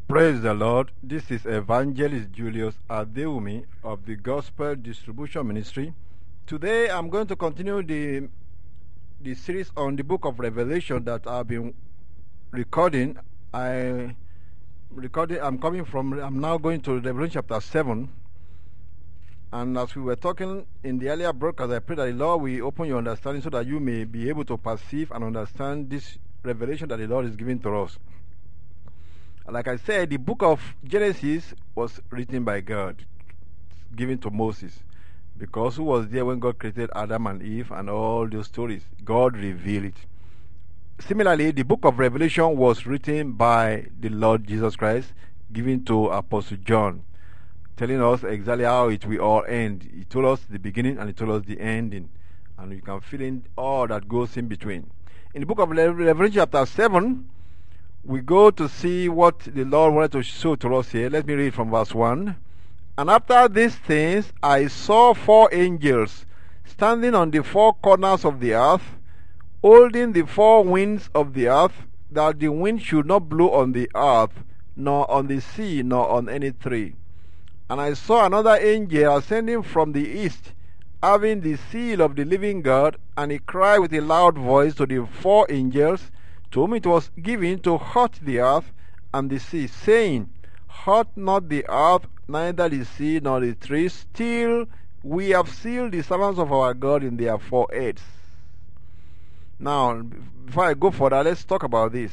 Praise the Lord. This is Evangelist Julius Adeumi of the Gospel Distribution Ministry. Today I'm going to continue the series on the book of Revelation that I've been recording. I'm now going to Revelation chapter 7. And as we were talking in the earlier broadcast, I pray that the Lord will open your understanding so that you may be able to perceive and understand this revelation that the Lord is giving to us. Like I said, the book of Genesis was written by God, given to Moses, because who was there when God created Adam and Eve and all those stories? God revealed it. Similarly, the book of Revelation was written by the Lord Jesus Christ, given to Apostle John, telling us exactly how it will all end. He told us the beginning and he told us the ending, and you can fill in all that goes in between. In the book of Revelation chapter 7, we go to see what the Lord wanted to show to us here. Let me read from verse 1. And after these things I saw 4 angels standing on the 4 corners of the earth, holding the 4 winds of the earth, that the wind should not blow on the earth, nor on the sea, nor on any tree. And I saw another angel ascending from the east, having the seal of the living God, and he cried with a loud voice to the 4 angels, to whom it was given to hurt the earth and the sea, saying, Hurt not the earth, neither the sea, nor the trees, till we have sealed the servants of our God in their foreheads. Now, before I go further, let's talk about this.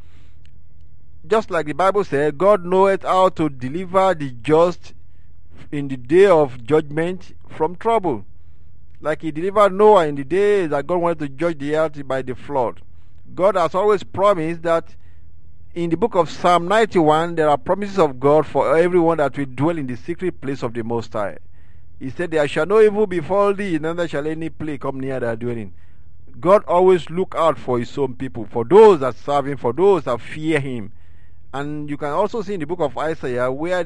Just like the Bible said, God knoweth how to deliver the just in the day of judgment from trouble. Like he delivered Noah in the day that God wanted to judge the earth by the flood. God has always promised that in the book of Psalm 91, there are promises of God for everyone that will dwell in the secret place of the Most High. He said, There shall no evil befall thee, neither shall any plague come near thy dwelling. God always look out for his own people, for those that serve him, for those that fear him. And you can also see in the book of Isaiah where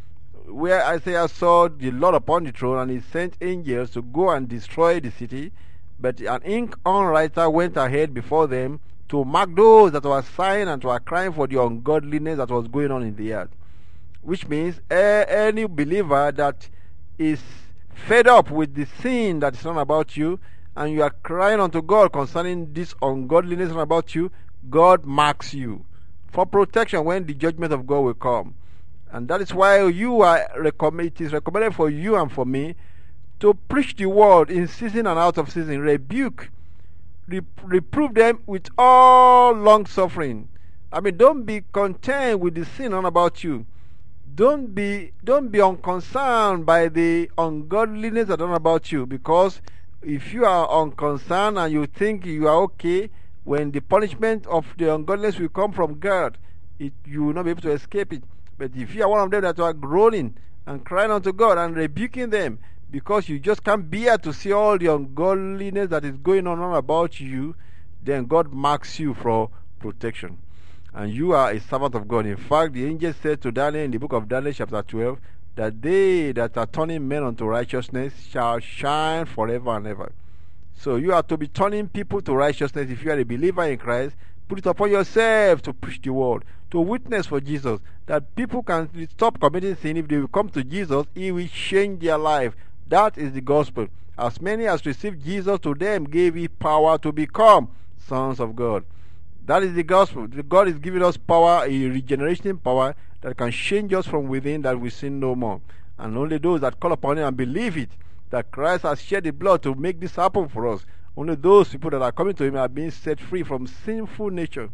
Isaiah saw the Lord upon the throne, and he sent angels to go and destroy the city. But an ink-on writer went ahead before them to mark those that were sighing and were crying for the ungodliness that was going on in the earth. Which means any believer that is fed up with the sin that is not about you, and you are crying unto God concerning this ungodliness not about you, God marks you for protection when the judgment of God will come. And that is why it is recommended for you and for me to preach the word in season and out of season, rebuke, reprove them with all long suffering. I mean, don't be content with the sin on about you. Don't be unconcerned by the ungodliness that on about you, because if you are unconcerned and you think you are okay, when the punishment of the ungodliness will come from God, you will not be able to escape it. But if you are one of them that are groaning and crying unto God and rebuking them, because you just can't bear to see all the ungodliness that is going on about you, then God marks you for protection. And you are a servant of God. In fact, the angel said to Daniel in the book of Daniel chapter 12, that they that are turning men unto righteousness shall shine forever and ever. So you are to be turning people to righteousness. If you are a believer in Christ, put it upon yourself to preach the word, to witness for Jesus, that people can stop committing sin. If they will come to Jesus, he will change their life. That is the gospel. As many as received Jesus, to them gave he power to become sons of God. That is the gospel. God is giving us power, a regeneration power that can change us from within, that we sin no more. And only those that call upon him and believe it, that Christ has shed the blood to make this happen for us, only those people that are coming to him are being set free from sinful nature.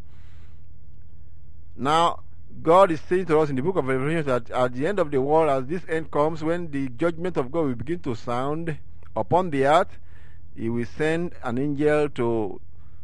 Now, God is saying to us in the book of Revelation that at the end of the world, as this end comes, when the judgment of God will begin to sound upon the earth, he will send an angel to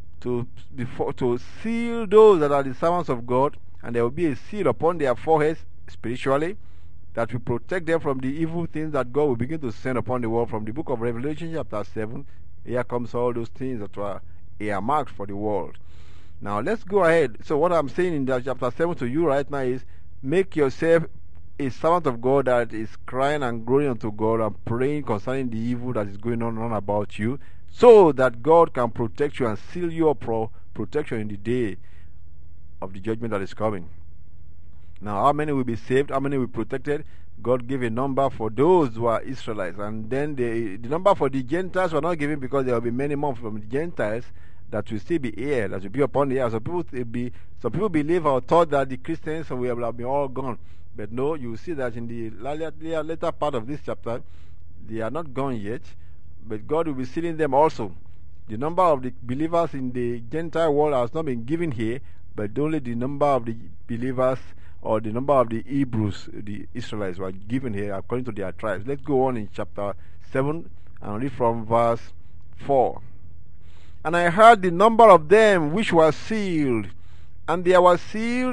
seal those that are the servants of God, and there will be a seal upon their foreheads spiritually that will protect them from the evil things that God will begin to send upon the world. From the book of Revelation chapter 7, here comes all those things that were earmarked for the world. Now let's go ahead. So what I'm saying in that chapter 7 to you right now is, make yourself a servant of God that is crying and groaning unto God and praying concerning the evil that is going on about you, so that God can protect you and seal you up for protection in the day of the judgment that is coming. Now, how many will be saved? How many will be protected? God gave a number for those who are Israelites. And then the number for the Gentiles were not given because there will be many more from the Gentiles that will still be here, that will be upon the earth. Some people believe or thought that the Christians will have been all gone. But no, you see that in the later part of this chapter, they are not gone yet, but God will be sealing them also. The number of the believers in the Gentile world has not been given here, but only the number of the believers or the number of the Hebrews, the Israelites, were given here according to their tribes. Let's go on in chapter 7 and read from verse 4. And I heard the number of them which were sealed, and there were sealed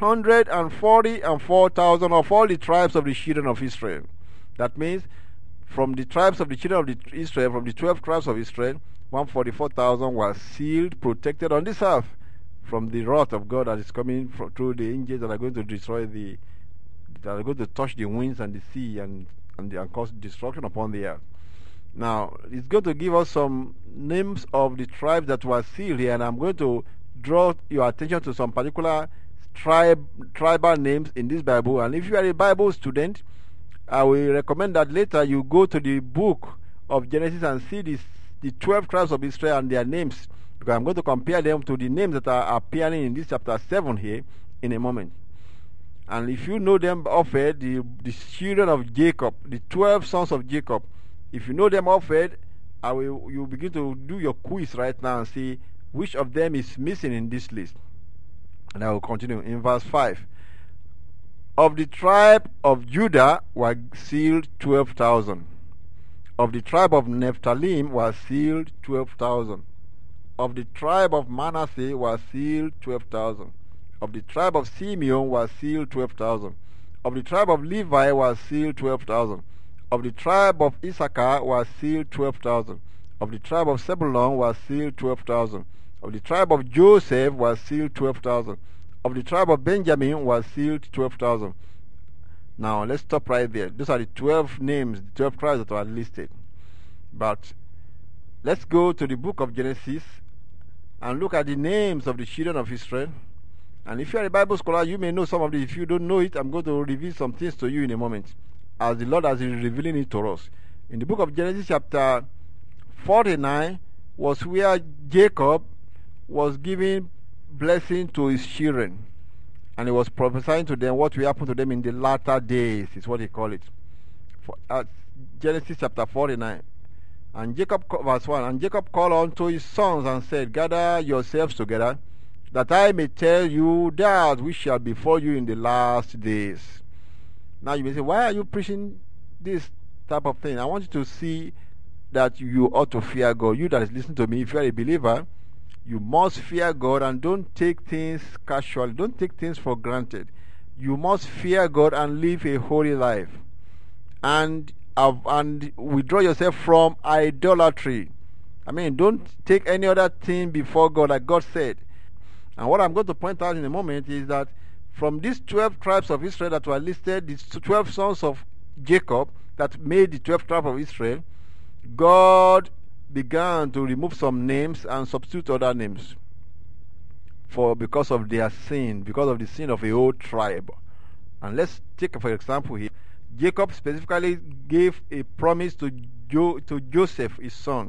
144,000 of all the tribes of the children of Israel. That means from the tribes of the children of Israel, from the 12 tribes of Israel, 144,000 were sealed, protected on this earth from the wrath of God that is coming through the angels that are going to destroy that are going to touch the winds and the sea and cause destruction upon the earth. Now, it's going to give us some names of the tribes that were sealed here, and I'm going to draw your attention to some particular tribal names in this Bible. And if you are a Bible student, I will recommend that later you go to the book of Genesis and see the 12 tribes of Israel and their names, because I'm going to compare them to the names that are appearing in this chapter 7 here in a moment. And if you know them offered, the children of Jacob, the 12 sons of Jacob, if you know them offered, you begin to do your quiz right now and see which of them is missing in this list. And I will continue in verse 5. Of the tribe of Judah were sealed 12,000. Of the tribe of Nephthalim were sealed 12,000. Of the tribe of Manasseh were sealed 12,000. Of the tribe of Simeon were sealed 12,000. Of the tribe of Levi were sealed 12,000. Of the tribe of Issachar were sealed 12,000. Of the tribe of Zebulun were sealed 12,000. Of the tribe of Joseph were sealed 12,000. Of the tribe of Benjamin was sealed 12,000. Now let's stop right there. Those are the 12 names, the 12 tribes that are listed. But let's go to the book of Genesis and look at the names of the children of Israel. And if you are a Bible scholar, you may know some of this. If you don't know it, I'm going to reveal some things to you in a moment, as the Lord has been revealing it to us. In the book of Genesis chapter 49 was where Jacob was giving blessing to his children, and he was prophesying to them what will happen to them in the latter days, is what he called it. Genesis chapter 49. And Jacob, verse 1, and Jacob called unto his sons and said, Gather yourselves together, that I may tell you that which shall befall you in the last days. Now you may say, why are you preaching this type of thing? I want you to see that you ought to fear God. You that is listening to me, if you are a believer, you must fear God and don't take things casually. Don't take things for granted. You must fear God and live a holy life. And withdraw yourself from idolatry. I mean, don't take any other thing before God, like God said. And what I'm going to point out in a moment is that from these 12 tribes of Israel that were listed, these 12 sons of Jacob that made the 12 tribes of Israel, God began to remove some names and substitute other names because of their sin, because of the sin of a whole tribe. And let's take, for example, here, Jacob specifically gave a promise to Joseph, his son.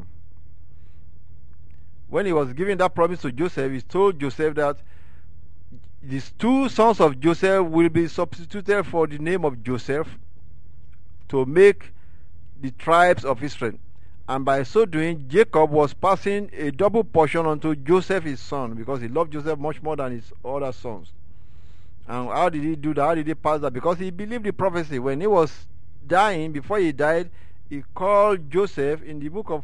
When he was giving that promise to Joseph, he told Joseph that these two sons of Joseph will be substituted for the name of Joseph to make the tribes of Israel. And by so doing, Jacob was passing a double portion onto Joseph, his son, because he loved Joseph much more than his other sons. And how did he do that? How did he pass that? Because he believed the prophecy. When he was dying, before he died, he called Joseph in the book of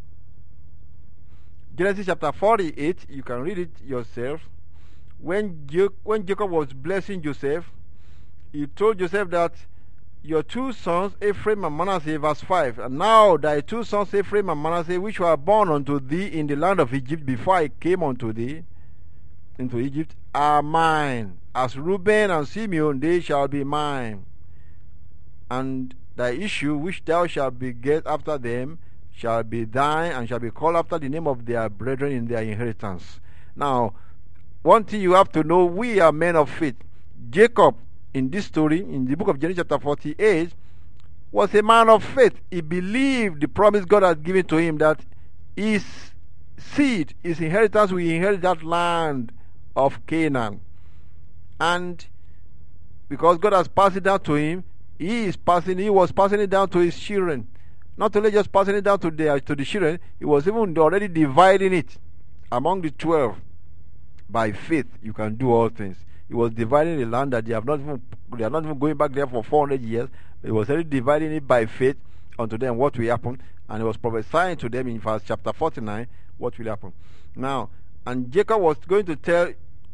Genesis chapter 48. You can read it yourself. When Jacob was blessing Joseph, he told Joseph that your two sons, Ephraim and Manasseh, verse 5, and now thy two sons, Ephraim and Manasseh, which were born unto thee in the land of Egypt before I came unto thee into Egypt, are mine. As Reuben and Simeon, they shall be mine. And thy issue, which thou shalt beget after them, shall be thine, and shall be called after the name of their brethren in their inheritance. Now, one thing you have to know, we are men of faith. Jacob in this story, in the book of Genesis chapter 48, was a man of faith. He believed the promise God had given to him that his seed, his inheritance, will inherit that land of Canaan. And because God has passed it down to him, he was passing it down to his children. Not only just passing it down to the children, he was even already dividing it among the 12. By faith, you can do all things. He was dividing the land that they are not even going back there for 400 years. He was already dividing it by faith unto them what will happen, and he was prophesying to them in verse chapter 49 what will happen. Now, and Jacob was going to tell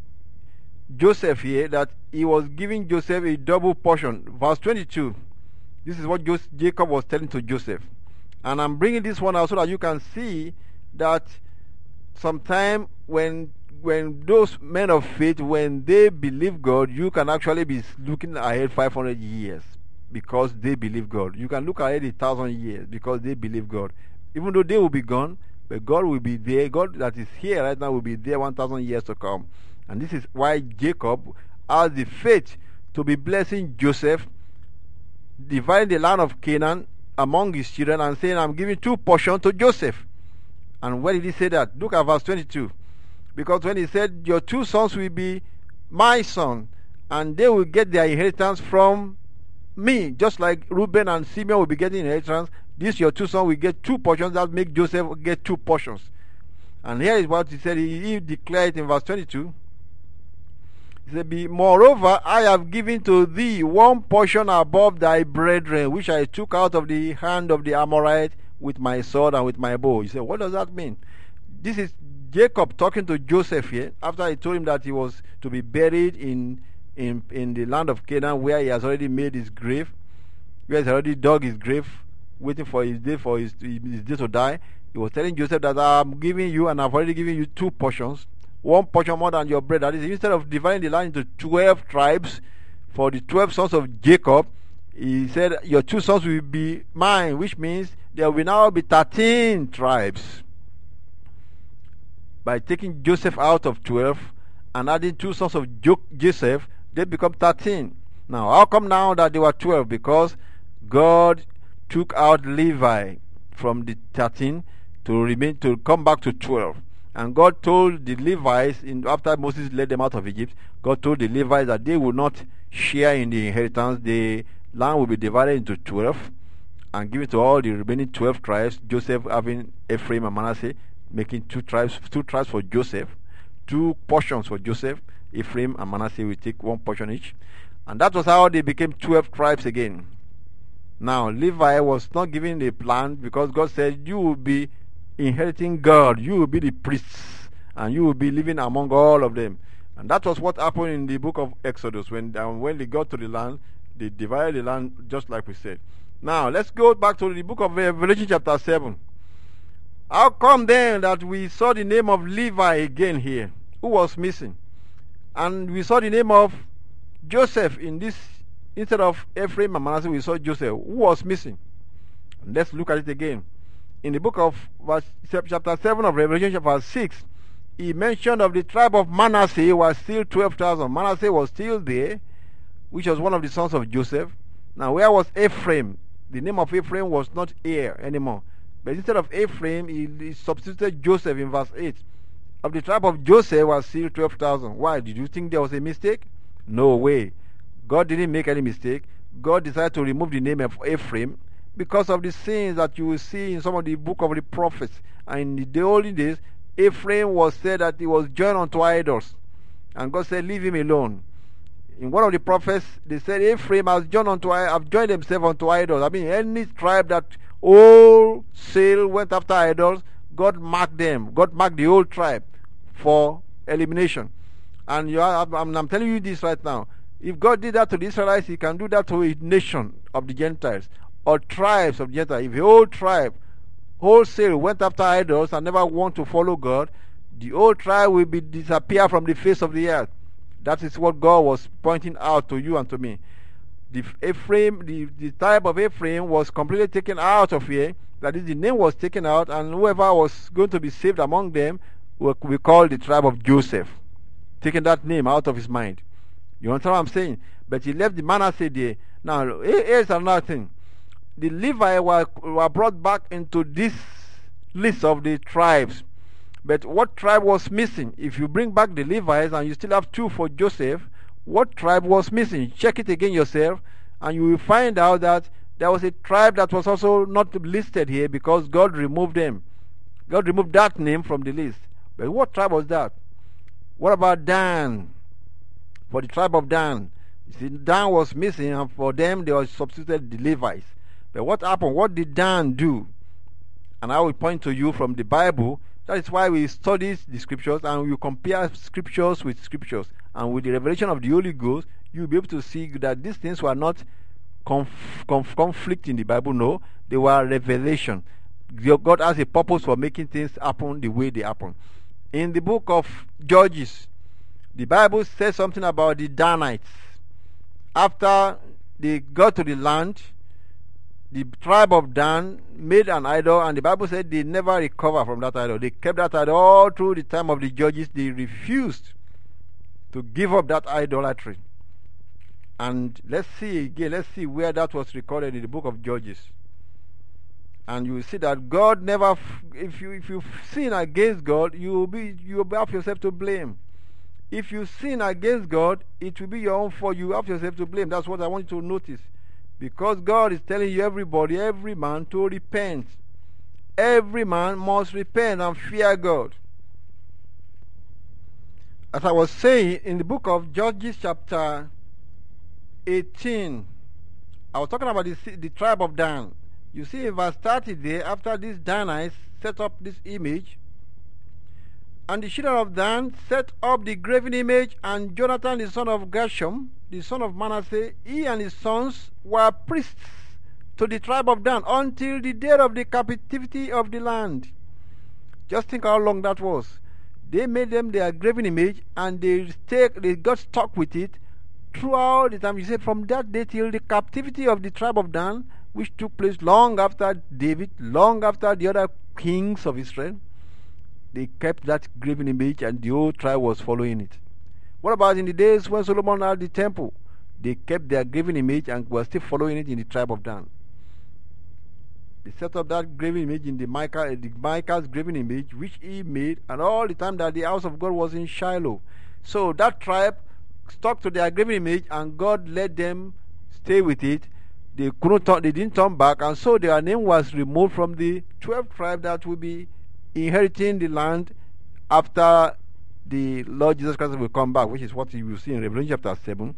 Joseph here that he was giving Joseph a double portion. Verse 22. This is what Jacob was telling to Joseph. And I'm bringing this one out so that you can see that sometime when those men of faith, when they believe God, you can actually be looking ahead 500 years because they believe God. You can look ahead 1,000 years because they believe God. Even though they will be gone, but God will be there. God that is here right now will be there 1,000 years to come. And this is why Jacob has the faith to be blessing Joseph, dividing the land of Canaan among his children and saying, I'm giving 2 portions to Joseph. And where did he say that? Look at verse 22. Because when he said, your 2 sons will be my son, and they will get their inheritance from me, just like Reuben and Simeon will be getting inheritance, these your 2 sons will get 2 portions. That make Joseph get 2 portions. And here is what he said. He declared in verse 22. He said, moreover, I have given to thee 1 portion above thy brethren, which I took out of the hand of the Amorite with my sword and with my bow. He said, what does that mean? This is Jacob talking to Joseph here, after he told him that he was to be buried in the land of Canaan, where he has already made his grave, where he has already dug his grave, waiting for his day to die. He was telling Joseph that I'm giving you, and I've already given you 2 portions, 1 portion more than your brother. That is, instead of dividing the land into 12 tribes for the 12 sons of Jacob, he said your 2 sons will be mine, which means there will now be 13 tribes. By taking Joseph out of 12 and adding 2 sons of Joseph, they become 13. Now, how come now that they were 12? Because God took out Levi from the 13 to come back to 12. And God told the Levites, after Moses led them out of Egypt, God told the Levites that they would not share in the inheritance. The land will be divided into 12 and given to all the remaining 12 tribes, Joseph having Ephraim and Manasseh, making 2 tribes for Joseph, 2 portions for Joseph. Ephraim and Manasseh will take 1 portion each. And that was how they became 12 tribes again. Now, Levi was not given a plan because God said, you will be inheriting God, you will be the priests, and you will be living among all of them. And that was what happened in the book of Exodus. When they got to the land, they divided the land just like we said. Now, let's go back to the book of Revelation chapter 7. How come then that we saw the name of Levi again here, who was missing? And we saw the name of Joseph in this, instead of Ephraim and Manasseh, we saw Joseph, who was missing. And let's look at it again. In the book of chapter 7 of Revelation chapter 6, he mentioned of the tribe of Manasseh was still 12,000. Manasseh was still there, which was one of the sons of Joseph. Now, where was Ephraim? The name of Ephraim was not here anymore. But instead of Ephraim, he substituted Joseph in verse 8. Of the tribe of Joseph was still 12,000. Why? Did you think there was a mistake? No way. God didn't make any mistake. God decided to remove the name of Ephraim because of the sins that you will see in some of the book of the prophets. And in the olden days, Ephraim was said that he was joined unto idols. And God said, leave him alone. In one of the prophets, they said, Ephraim have joined themselves unto idols. I mean, any tribe that wholesale went after idols, God marked them. God marked the whole tribe for elimination. And I'm telling you this right now. If God did that to the Israelites, He can do that to a nation of the Gentiles or tribes of the Gentiles. If a whole tribe wholesale went after idols and never want to follow God, the whole tribe will disappear from the face of the earth. That is what God was pointing out to you and to me. The tribe of Ephraim was completely taken out of here. That is, the name was taken out, and whoever was going to be saved among them we call the tribe of Joseph, taking that name out of his mind. You understand what I'm saying? But he left the Manasseh there. Now, here's another thing. The Levites were brought back into this list of the tribes. But what tribe was missing? If you bring back the Levites and you still have 2 for Joseph, what tribe was missing? Check it again yourself, and you will find out that there was a tribe that was also not listed here because God removed them. God removed that name from the list. But what tribe was that? What about Dan? For the tribe of Dan. You see, Dan was missing, and for them they were substituted the Levites. But what happened? What did Dan do? And I will point to you from the Bible. That is why we study the scriptures and we compare scriptures with scriptures. And with the revelation of the Holy Ghost, you'll be able to see that these things were not conflict in the Bible. No, they were revelation. God has a purpose for making things happen the way they happen. In the book of Judges, the Bible says something about the Danites. After they got to the land, the tribe of Dan made an idol, and the Bible said they never recovered from that idol. They kept that idol all through the time of the Judges. They refused to give up that idolatry. And let's see where that was recorded in the book of Judges. And you will see that God never, if you sin against God, you will have yourself to blame. If you sin against God, it will be your own fault. You have yourself to blame. That's what I want you to notice. Because God is telling you, everybody, every man, to repent. Every man must repent and fear God. As I was saying, in the book of Judges chapter 18, I was talking about the tribe of Dan. You see in verse 30 there, after these Danites set up this image, and the children of Dan set up the graven image, and Jonathan the son of Gershom, the son of Manasseh, he and his sons were priests to the tribe of Dan until the day of the captivity of the land. Just think how long that was. They made them their graven image, and they got stuck with it throughout the time. You say from that day till the captivity of the tribe of Dan, which took place long after David, long after the other kings of Israel. They kept that graven image, and the whole tribe was following it. What about in the days when Solomon had the temple? They kept their graven image and were still following it in the tribe of Dan. They set up that graven image in the Micah's graven image, which he made, and all the time that the house of God was in Shiloh. So that tribe stuck to their graven image, and God let them stay with it. They didn't turn back, and so their name was removed from the 12 tribes that will be inheriting the land after the Lord Jesus Christ will come back, which is what you will see in Revelation chapter 7,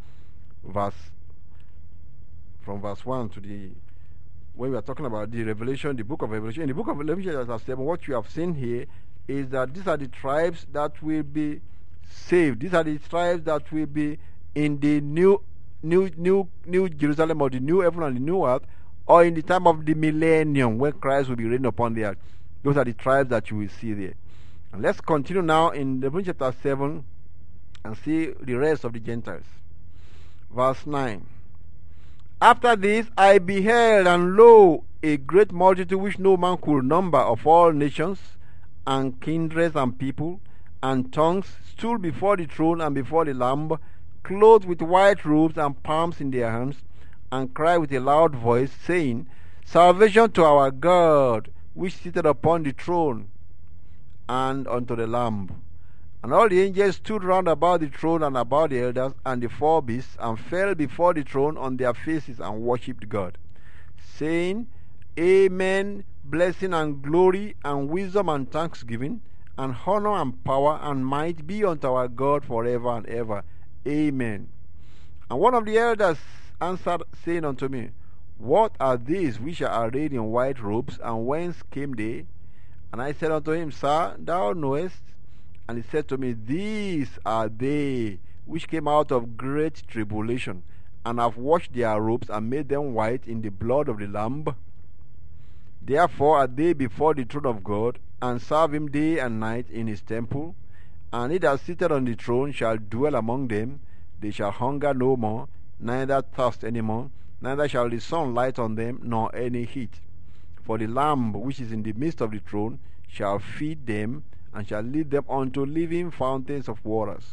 from verse 1 to the, when we are talking about the Revelation, the book of Revelation. In the book of Revelation chapter 7, what you have seen here is that these are the tribes that will be saved. These are the tribes that will be in the new Jerusalem, or the new heaven and the new earth, or in the time of the millennium when Christ will be reigning upon the earth. Those are the tribes that you will see there. And let's continue now in Revelation chapter 7 and see the rest of the Gentiles. Verse 9. After this I beheld, and lo, a great multitude which no man could number, of all nations and kindreds and people and tongues, stood before the throne and before the Lamb, clothed with white robes and palms in their hands, and cried with a loud voice, saying, Salvation to our God, which sitteth upon the throne, and unto the Lamb. And all the angels stood round about the throne and about the elders and the 4 beasts, and fell before the throne on their faces, and worshipped God, saying, Amen, blessing and glory and wisdom and thanksgiving and honor and power and might be unto our God forever and ever. Amen. And one of the elders answered, saying unto me, What are these which are arrayed in white robes, and whence came they? And I said unto him, Sir, thou knowest. And he said to me, These are they which came out of great tribulation, and have washed their robes, and made them white in the blood of the Lamb. Therefore are they before the throne of God, and serve him day and night in his temple. And he that sitteth on the throne shall dwell among them. They shall hunger no more, neither thirst any more, neither shall the sun light on them, nor any heat. For the Lamb which is in the midst of the throne shall feed them, and shall lead them unto living fountains of waters.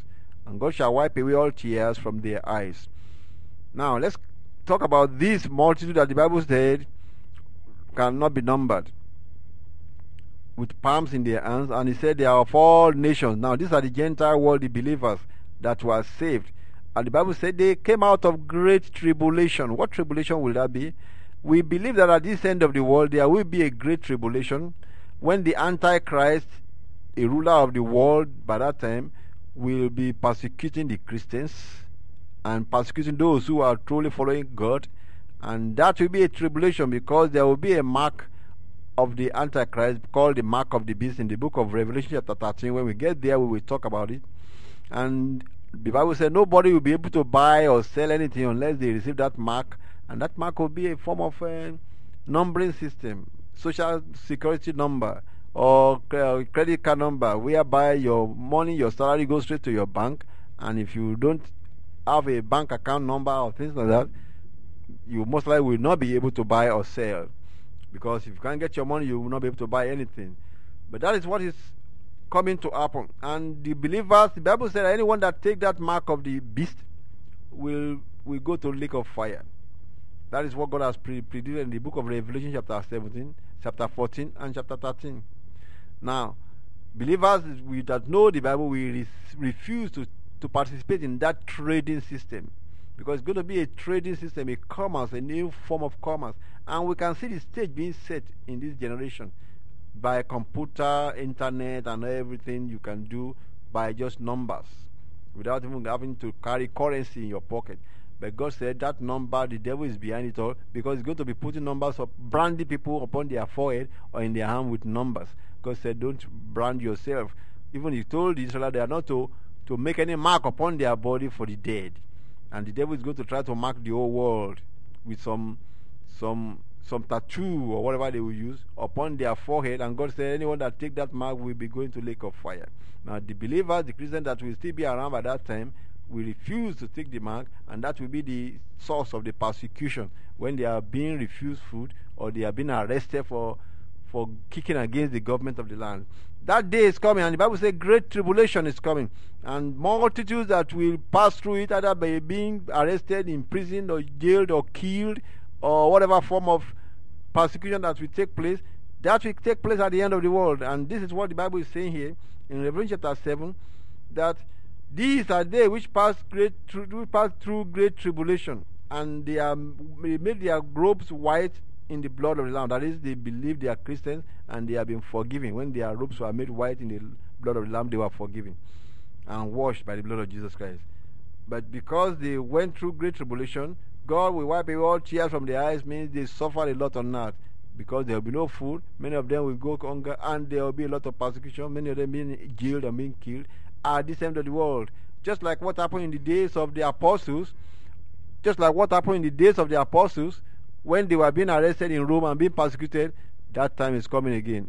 and God shall wipe away all tears from their eyes. Now, let's talk about this multitude that the Bible said cannot be numbered, with palms in their hands, and he said they are of all nations. Now, these are the Gentile world, the believers that were saved. And the Bible said they came out of great tribulation. What tribulation will that be? We believe that at this end of the world there will be a great tribulation when the Antichrist, a ruler of the world by that time, will be persecuting the Christians and persecuting those who are truly following God. And that will be a tribulation because there will be a mark of the Antichrist called the mark of the beast in the book of Revelation chapter 13. When we get there, we will talk about it. And the Bible said nobody will be able to buy or sell anything unless they receive that mark, and that mark will be a form of a numbering system, social security number, or credit card number, whereby your money, your salary goes straight to your bank, and if you don't have a bank account number or things like that, you most likely will not be able to buy or sell, because if you can't get your money, you will not be able to buy anything. But that is what is coming to happen. And the believers, the Bible said anyone that take that mark of the beast will go to the lake of fire. That is what God has predicted in the book of Revelation chapter 17, chapter 14, and chapter 13. Now, believers that know the Bible will refuse to participate in that trading system, because it's going to be a trading system, a commerce, a new form of commerce. And we can see the stage being set in this generation by computer, internet, and everything you can do by just numbers without even having to carry currency in your pocket. But God said that number, the devil is behind it all, because he's going to be putting numbers of branding people upon their forehead or in their hand with numbers. God said, don't brand yourself. Even he told the Israelites they are not to make any mark upon their body for the dead. And the devil is going to try to mark the whole world with some tattoo or whatever they will use upon their forehead. And God said anyone that take that mark will be going to lake of fire. Now the believers, the Christians that will still be around by that time, will refuse to take the mark, and that will be the source of the persecution when they are being refused food or they are being arrested for kicking against the government of the land. That day is coming, and the Bible says great tribulation is coming, and multitudes that will pass through it, either by being arrested, imprisoned, or jailed, or killed, or whatever form of persecution that will take place. That will take place at the end of the world. And this is what the Bible is saying here in Revelation chapter 7, that these are they which pass through great tribulation, and they made their robes white in the blood of the Lamb. That is, they believe they are Christians and they have been forgiven. When their robes were made white in the blood of the Lamb, they were forgiven and washed by the blood of Jesus Christ. But because they went through great tribulation, God will wipe away all tears from their eyes. Means they suffered a lot on earth, because there will be no food. Many of them will go hunger, and there will be a lot of persecution. Many of them being jailed and being killed at this end of the world. Just like what happened in the days of the apostles. When they were being arrested in Rome and being persecuted. That time is coming again.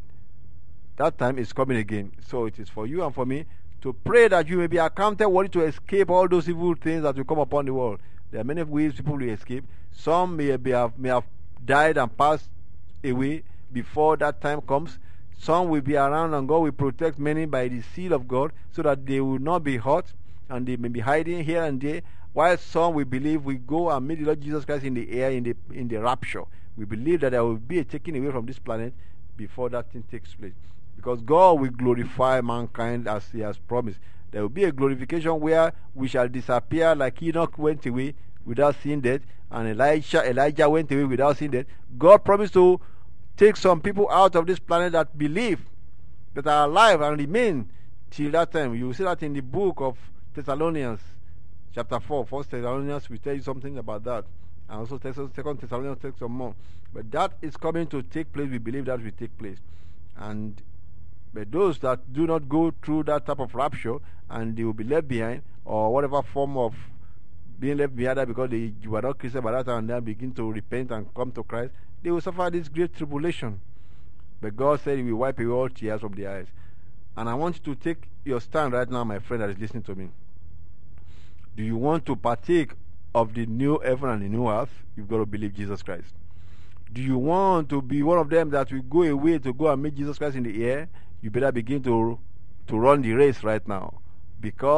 So it is for you and for me to pray that you may be accounted worthy to escape all those evil things that will come upon the world. There are many ways people will escape. Some may have died and passed away before that time comes. Some will be around, and God will protect many by the seal of God, so that they will not be hurt, and they may be hiding here and there. While some we believe we go and meet the Lord Jesus Christ in the air, in the rapture. We believe that there will be a taking away from this planet before that thing takes place, because God will glorify mankind as He has promised. There will be a glorification where we shall disappear, like Enoch went away without seeing death, and Elijah went away without seeing death. God promised to take some people out of this planet that believe, that are alive and remain till that time. You will see that in the book of Thessalonians chapter 4. First Thessalonians will tell you something about that, and also Second Thessalonians takes some more. But that is coming to take place. We believe that will take place. But those that do not go through that type of rapture, and they will be left behind, or whatever form of being left behind, because they were not Christian by that time, and then begin to repent and come to Christ, they will suffer this great tribulation. But God said He will wipe away all tears from their eyes. And I want you to take your stand right now, my friend that is listening to me. Do you want to partake of the new heaven and the new earth? You've got to believe Jesus Christ. Do you want to be one of them that will go away to go and meet Jesus Christ in the air? You better begin to run the race right now, because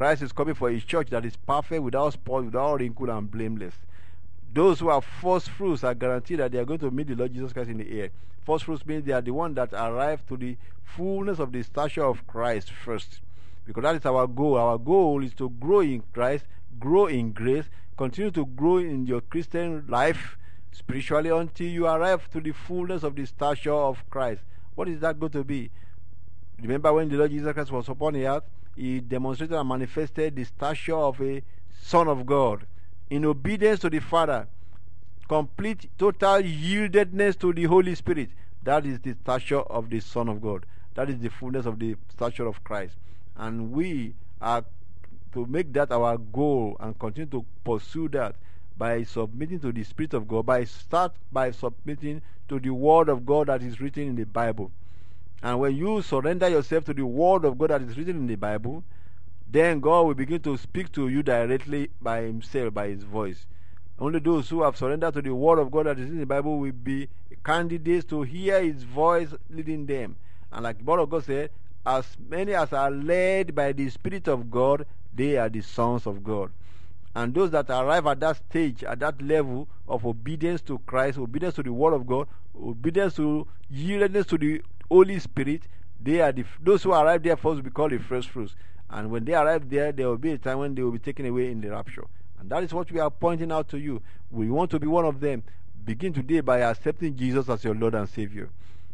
Christ is coming for a church that is perfect, without spot, without wrinkle, and blameless. Those who are first fruits are guaranteed that they are going to meet the Lord Jesus Christ in the air. First fruits means they are the one that arrive to the fullness of the stature of Christ first. Because that is our goal. Our goal is to grow in Christ, grow in grace, continue to grow in your Christian life spiritually until you arrive to the fullness of the stature of Christ. What is that going to be? Remember when the Lord Jesus Christ was upon the earth, he demonstrated and manifested the stature of a Son of God in obedience to the Father, complete total yieldedness to the Holy Spirit. That is the stature of the Son of God. That is the fullness of the stature of Christ. And we are to make that our goal and continue to pursue that by submitting to the Spirit of God, by submitting to the Word of God that is written in the Bible. And when you surrender yourself to the Word of God that is written in the Bible, then God will begin to speak to you directly by Himself, by His voice. Only those who have surrendered to the Word of God that is in the Bible will be candidates to hear His voice leading them. And like the Word of God said, as many as are led by the Spirit of God, they are the sons of God. And those that arrive at that stage, at that level of obedience to Christ, obedience to the Word of God, obedience to yieldedness to the Holy Spirit, they are those who arrive there first will be called the first fruits. And when they arrive there will be a time when they will be taken away in the rapture. And that is what we are pointing out to you. We want to be one of them. Begin today by accepting Jesus as your Lord and Savior,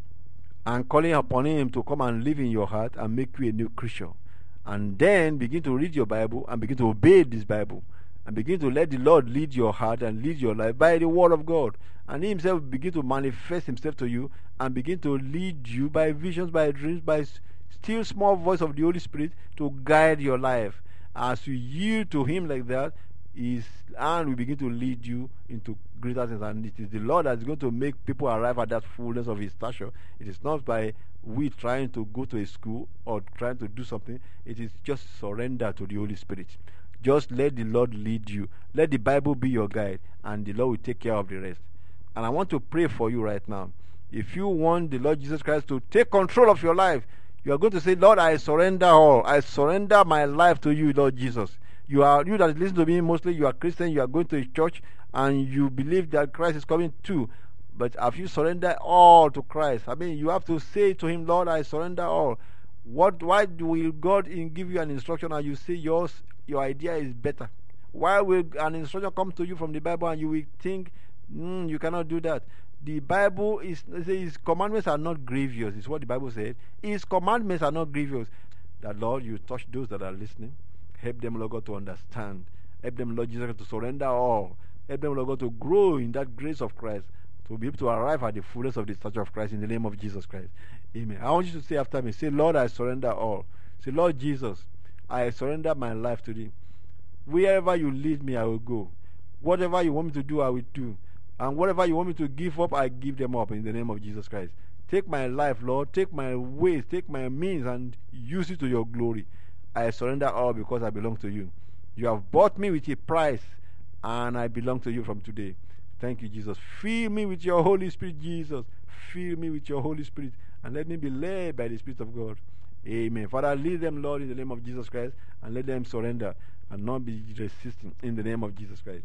and calling upon Him to come and live in your heart and make you a new creature. And then begin to read your Bible and begin to obey this Bible. And begin to let the Lord lead your heart and lead your life by the Word of God. And He Himself will begin to manifest Himself to you and begin to lead you by visions, by dreams, by still small voice of the Holy Spirit to guide your life. As you yield to Him like that, His hand will begin to lead you into greater things. And it is the Lord that is going to make people arrive at that fullness of His stature. It is not by we trying to go to a school or trying to do something. It is just surrender to the Holy Spirit. Just let the Lord lead you. Let the Bible be your guide, and the Lord will take care of the rest. And I want to pray for you right now. If you want the Lord Jesus Christ to take control of your life, you are going to say, Lord, I surrender all. I surrender my life to you, Lord Jesus. You that listen to me, mostly you are Christian, you are going to a church, and you believe that Christ is coming too. But have you surrendered all to Christ? I mean, you have to say to Him, Lord, I surrender all. Why will God give you an instruction and you say your idea is better? Why will an instruction come to you from the Bible and you will think, you cannot do that? The Bible His commandments are not grievous. Is what the Bible said. His commandments are not grievous. That, Lord, you touch those that are listening. Help them, Lord God, to understand. Help them, Lord Jesus, to surrender all. Help them, Lord God, to grow in that grace of Christ, to be able to arrive at the fullness of the stature of Christ in the name of Jesus Christ. Amen. I want you to say after me, say, Lord, I surrender all. Say, Lord Jesus, I surrender my life to Thee. Wherever you lead me, I will go. Whatever you want me to do, I will do. And whatever you want me to give up, I give them up in the name of Jesus Christ. Take my life, Lord. Take my ways, take my means, and use it to your glory. I surrender all because I belong to you. You have bought me with a price, and I belong to you from today. Thank you, Jesus. Fill me with your Holy Spirit, Jesus. Fill me with your Holy Spirit, and let me be led by the Spirit of God. Amen. Father, lead them, Lord, in the name of Jesus Christ, and let them surrender and not be resisting in the name of Jesus Christ.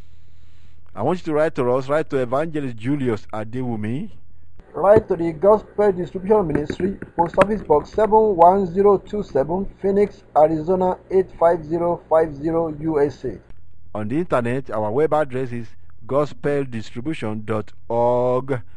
I want you to write to us. Write to Evangelist Julius Adewumi. Write to the Gospel Distribution Ministry, Post Office Box 71027, Phoenix, Arizona 85050, USA. On the internet, our web address is gospeldistribution.org.